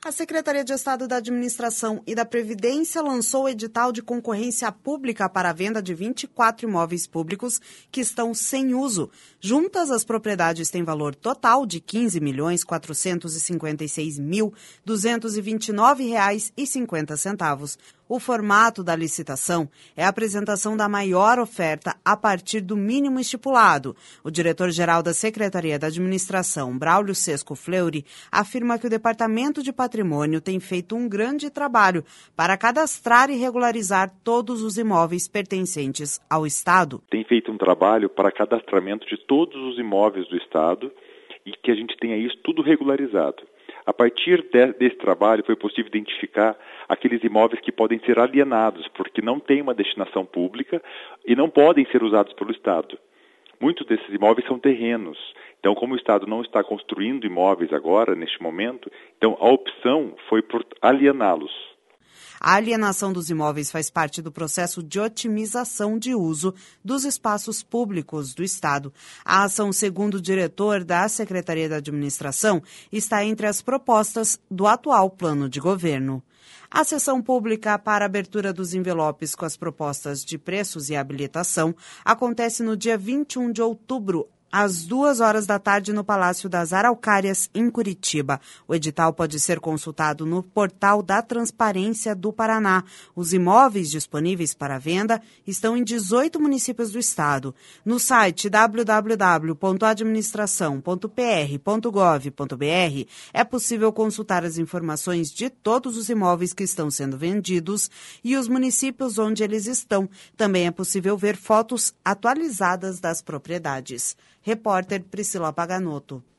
A Secretaria de Estado da Administração e da Previdência lançou o edital de concorrência pública para a venda de 24 imóveis públicos que estão sem uso. Juntas, as propriedades têm valor total de R$ 15.456.229,50. O formato da licitação é a apresentação da maior oferta a partir do mínimo estipulado. O diretor-geral da Secretaria da Administração, Braulio Sesco Fleury, afirma que o Departamento de Patrimônio tem feito um grande trabalho para cadastrar e regularizar todos os imóveis pertencentes ao Estado. Tem feito um trabalho para cadastramento de todos os imóveis do Estado e que a gente tenha isso tudo regularizado. A partir desse trabalho foi possível identificar aqueles imóveis que podem ser alienados, porque não têm uma destinação pública e não podem ser usados pelo Estado. Muitos desses imóveis são terrenos. Então, como o Estado não está construindo imóveis agora, neste momento, então a opção foi por aliená-los. A alienação dos imóveis faz parte do processo de otimização de uso dos espaços públicos do Estado. A ação, segundo o diretor da Secretaria da Administração, está entre as propostas do atual plano de governo. A sessão pública para a abertura dos envelopes com as propostas de preços e habilitação acontece no dia 21 de outubro, às 14h no Palácio das Araucárias, em Curitiba. O edital pode ser consultado no portal da Transparência do Paraná. Os imóveis disponíveis para venda estão em 18 municípios do estado. No site www.administração.pr.gov.br é possível consultar as informações de todos os imóveis que estão sendo vendidos e os municípios onde eles estão. Também é possível ver fotos atualizadas das propriedades. Repórter Priscila Paganotto.